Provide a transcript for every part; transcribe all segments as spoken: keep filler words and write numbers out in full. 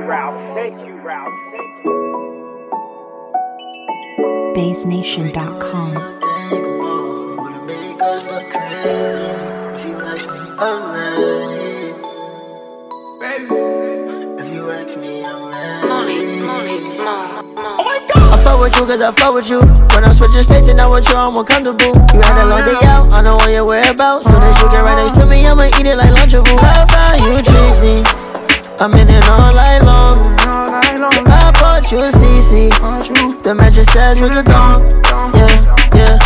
Ralph. Thank you, Ralph. Thank you. Bass Nation dot com. I fuck with you cause I fuck with you. When I'm switching states and I with you, I'm more comfortable. You had a long day out, I know what you're whereabouts. Soon as you get right next to me, I'ma eat it like Lunchable. Love how you treat me, I'm in it all night long. I bought you a C C, the mattress says with the dog. Yeah, yeah.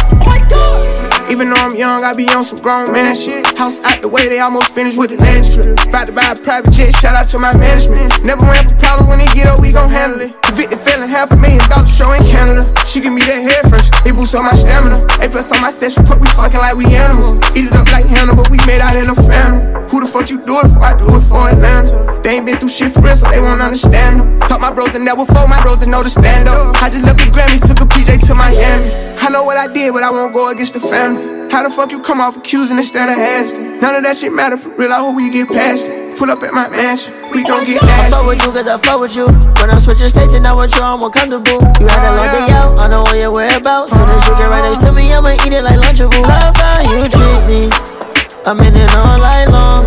Even though I'm young, I be on some grown man shit. House out the way, they almost finished with the next trip. About to buy a private jet, shout out to my management. Never ran for problems, when they get up, we gon' handle it. Convicted felon, half a million dollar show in Canada. She give me that hair fresh, it boosts up my stamina. A plus on my session, put we fucking like we animals. Eat it up like Hannibal, we made out in a family. Who the fuck you do it for? I do it for Atlanta. They ain't been through shit for real, so they won't understand them. Talk my bros and never fold, my bros that know the stand up. I just left the Grammys, took a P J to Miami. I know what I did, but I won't go against the family. How the fuck you come off accusing instead of asking? None of that shit matter for real, I hope we get past it. Pull up at my mansion, we gon' get nasty. I fuck with you cause I fuck with you. When I'm switching states and I with you, I'm more comfortable. You had a long day out, I know what you're whereabouts. Soon as you get right next to me, I'ma eat it like Lunchable. Love how you treat me, I'm in it all night long.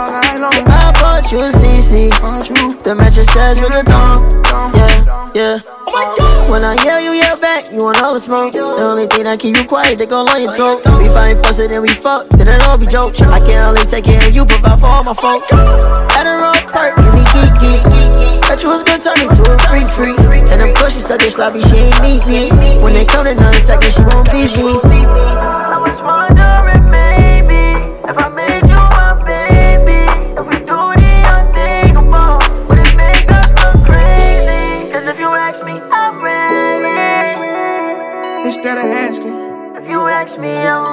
I bought you a C C, the mattress says with the dog. Yeah, yeah. When I yell, you yell back, you want all the smoke. The only thing that keep you quiet, they gon' on your throat. We fight first and then we fuck, then it all be jokes. I can't only take care of you, provide for all my folks. At a wrong part, give me geek geek. Bet you was gonna turn me to a freak freak. And of course she such a sloppy, she ain't neat neat. When they come to another second, she won't beat me. I was wondering maybe if I made you my baby, if we do the unthinkable, would it make us look crazy? Cause if you ask me, I'm ready. Instead of asking, if you ask me, I'm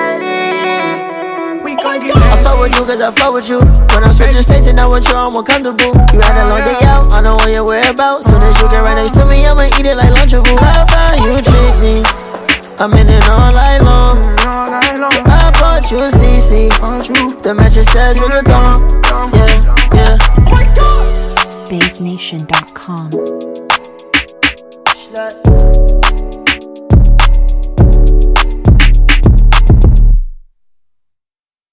ready. We gon' get I nasty. fuck with you cause I fuck with you. When I'm switching states and I with you, I'm more comfortable. You had a long day out, I know what you're whereabouts. Soon as you get right next to me, I'ma eat it like Lunchable. Love how you treat me, I'm in it all night long. I bought you a C C, the mattress says with the dog. Yeah, yeah. Bass Nation dot com. Slut.